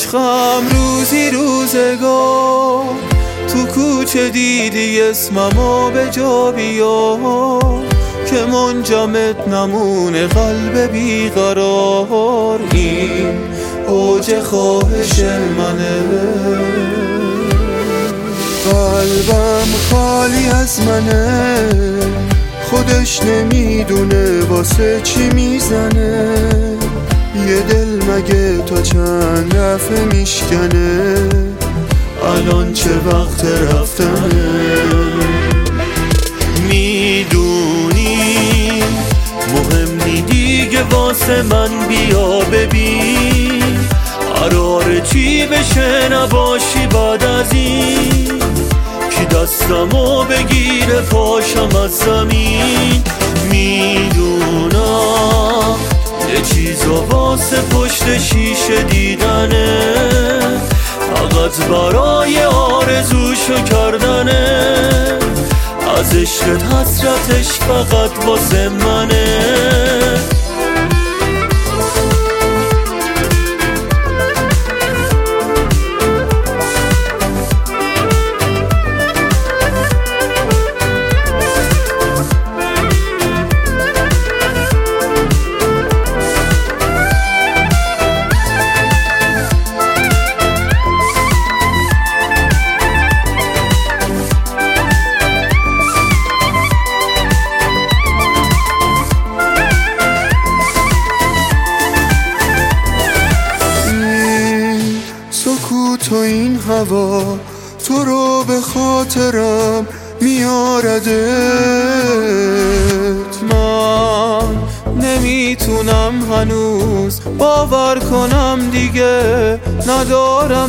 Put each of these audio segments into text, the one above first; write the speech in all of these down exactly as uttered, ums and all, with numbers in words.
عشقم روزی روزگار تو کوچه دیدی اسممو به جا بیار که منجمد نمونه قلب بیقرار. این اوج خواهش منه، قلبم خالی از منه، خودش نمیدونه واسه چی میزنه. یه دل مگه تا چند دفعه میشکنه، الان چه وقت رفتنه. میدونی مهم نی دیگه واسه من، بیا ببین قراره چی بشه نباشی بعد از این. کی دستمو بگیره پاشم از زمین. میدونم یه چیزا واسه پشت شیشه دیدنه، فقط برای آرزوشو کردنه. از عشقت حسرتش فقط واسه منه. سکوت و این هوا تو رو به خاطرم میاردت. من نمیتونم هنوز باور کنم دیگه ندارمت.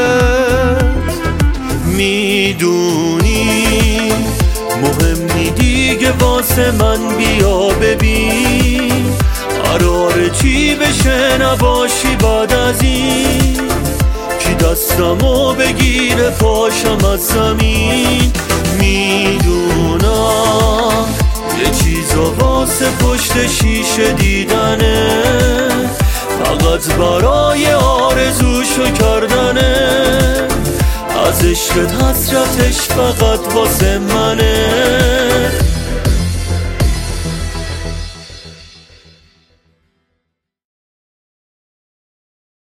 میدونی مهم نی دیگه واسه من، بیا ببین قراره چی بشه نباشی بعد از این. کی دستمو بگیره پاشم از زمین. میدونم یه چیزا واسه پشت شیشه دیدنه، فقط برای آرزوشو کردنه. از عشقت حسرتش فقط واسه منه.